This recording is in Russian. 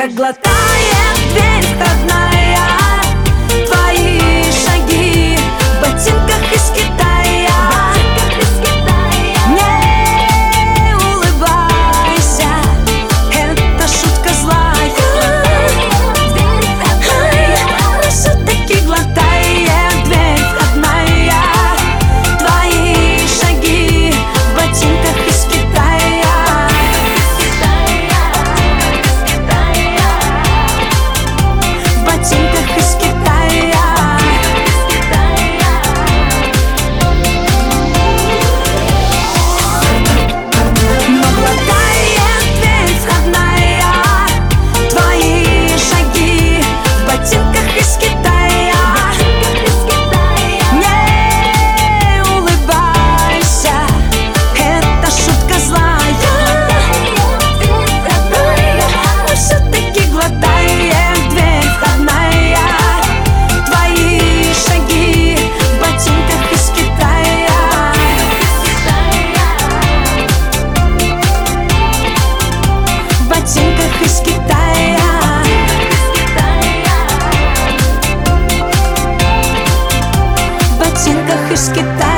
как глотает дверь входная. Твои шаги в ботинках из Китая. Не улыбайся, это шутка злая. Но все-таки глотает дверь входная. Твои шаги в ботинках из Китая. В ботинках из Китая. Но глотает дверь входная. Твои шаги в ботинках из Китая. Не улыбайся, это шутка злая. Но все-таки глотает дверь входная. Твои шаги в ботинках из Китая. В ботинках из Китая. В ботинках из Китая.